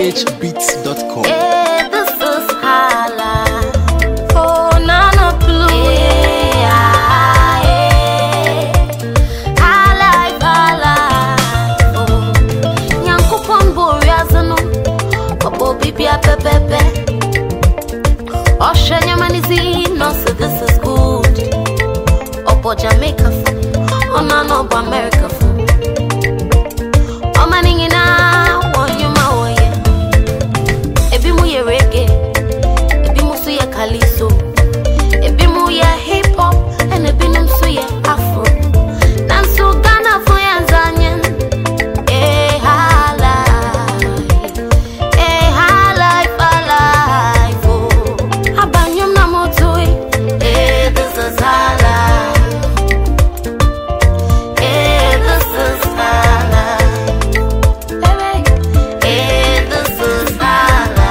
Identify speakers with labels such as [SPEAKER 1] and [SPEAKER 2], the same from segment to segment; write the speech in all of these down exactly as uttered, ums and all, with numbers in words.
[SPEAKER 1] h beats dot com.
[SPEAKER 2] Hey, this is Hala. Oh, Nana Blue. Yeah, yeah. Hala, Hala. Oh, Nyankopon Boriazano. Obo Bibia Pepepe. Oshenya Manizi. No, so this is good. Obo Jamaica. Oh, Nana Obo America. Oh, Maningina. Reggae, ebimu suya kaliso, ebimu ya hip hop, and ebinum suya afro. Nanso Ghana for Yanzanyan, eh hala, eh hala, hala, oh. Abanyum na motoi, eh this is hala, eh this is hala, eh this is hala.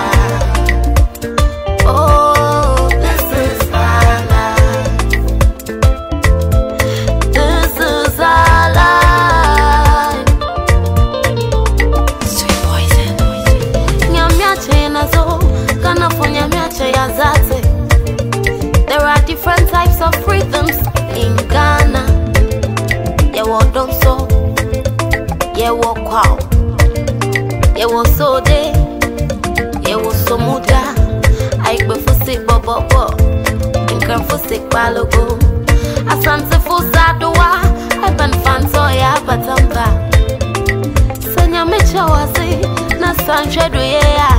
[SPEAKER 2] There are different types of rhythms in Ghana. Yeah, what don't so? Yeah, what wow? Yeah, what so day? Yeah, what so muda? I go for sick bobo bo. In can for sick balogo. Asante for sadwa. I been fan so yeah, but I'm back. Sanya mecha wasi na sanchedo yeah.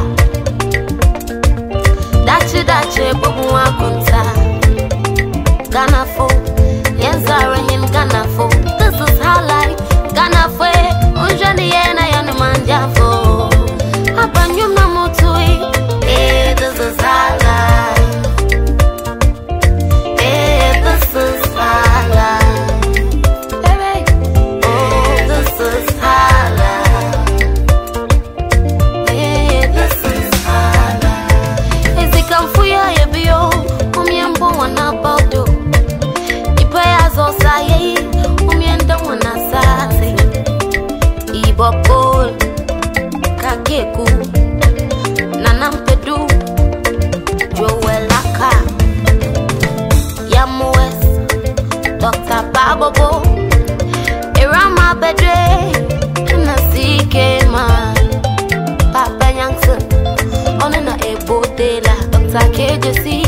[SPEAKER 2] Dachi dachi bobu wakunta Ghana fo Yenzara yin Ghana fo. This is how life Ghana fo Unjani yena yanu manja fo Abanyum na motui. Eh, this is how life. Eh, this is how life. Oh, this is how life. Eh, this is how life. Kamfuya yebio umyembo wanabaudo Ipaya zosaye umyenda wanasase Ibopol kakeku Nanampedu Joelaka Yamues Doctor Babobo Irama Bedre Nasike man Papa Yankson Onena Ebo Dela Doctor K J C